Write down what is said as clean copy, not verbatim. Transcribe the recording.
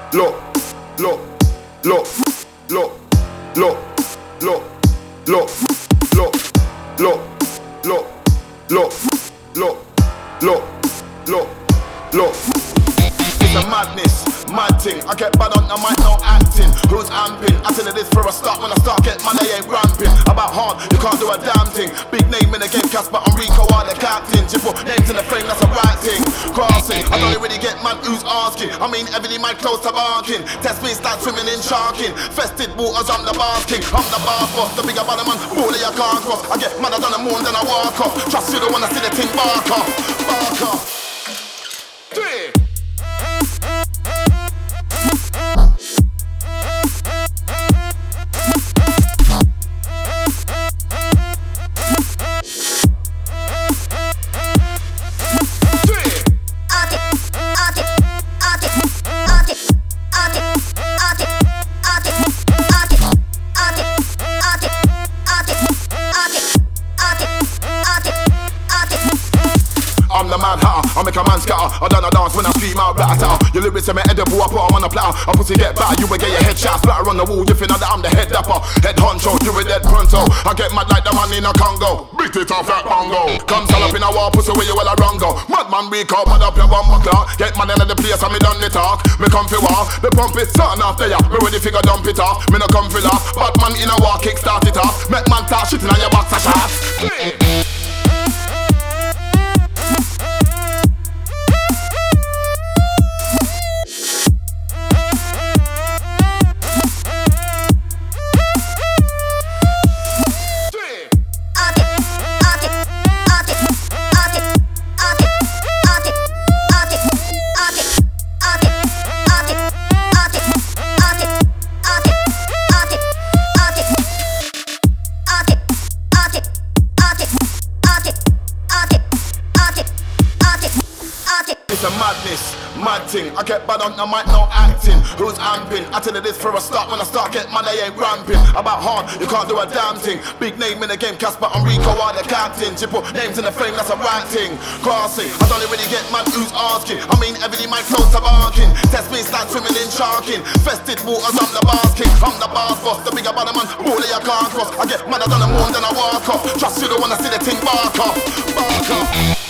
look, look, look, look, look, look, look, look, look, look, look, look, look, look, look. It's a madness, mad thing. I get bad on the mic, no acting. Who's amping? I tell you this for a start. When I start get man, they ain't ramping. About hard, you can't do a damn thing. Big name in the game, Casper and Rico are the captains. You put names in the frame, that's a right thing. Crossing, I don't really get man who's asking. I mean, everything my close to barking. Test me, start swimming in sharking. Fested waters, I'm the bar king. I'm the bar boss, the bigger bad man. Bully, I can't cross. I get madder than the moon, then I walk off. Trust you don't wanna see the thing bark off. Bark off. Three. I'm the man hatter, I make a man scatter. I done a dance when I scream out ratter. Your lyrics are my edible, I put them on a platter. I pussy get back, you will get your head shot. Splatter on the wall, you think that I'm the head dapper. Head honcho, do it dead pronto. I get mad like the man in a Congo. Beat it off like bongo. Come sell up in a war, pussy where you will a wrong go. Madman weak out, mad up your bumper clock. Get mad in the place and me done the talk. Me come for war, the pump it starting off there. Me ready figure dump it off, me no come for laugh. Batman in a war, kick start it off. Make man start shitting on your box a shot. It's a madness, mad thing. I get bad on the mic, no acting. Who's amping? I tell you this for a start. When I start get mad, they ain't ramping. About hard, you can't do a damn thing. Big name in the game, Casper and Rico are the captains. You put names in the frame, that's a right thing. Crossing, I don't really get mad who's asking. I mean, everything my close to barking. Test me, start swimming in sharking. Fested waters, I'm the bar king. I'm the bar boss, the bigger bad man. Bully, I can't cross. I get madder than the moon, then I walk off. Trust you don't wanna see the thing bark off. Bark off.